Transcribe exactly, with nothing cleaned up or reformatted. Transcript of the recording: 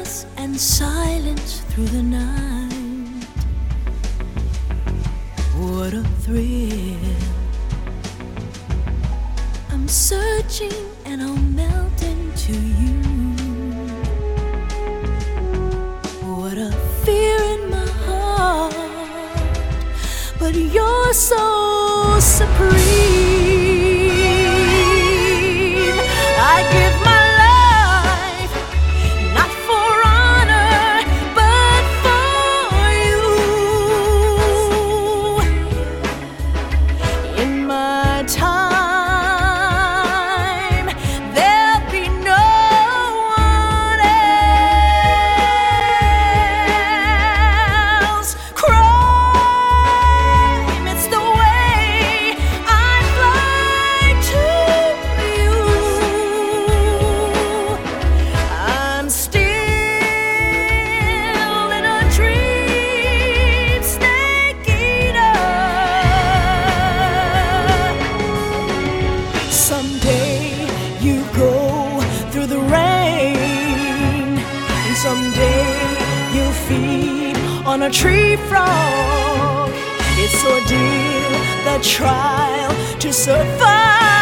peace and silence through the night. What a thrill. I'm searching and I'll melt into you. What a fear in my heart, but you're so supreme. I give my life, not for honor, but for you. In my time, there'll be no one else. Crime, it's the way I fly to you. I'm still in a dream, snake eater. Someday you go through the rain, and someday you'll feed on a tree frog. It's ordeal, the trial to survive.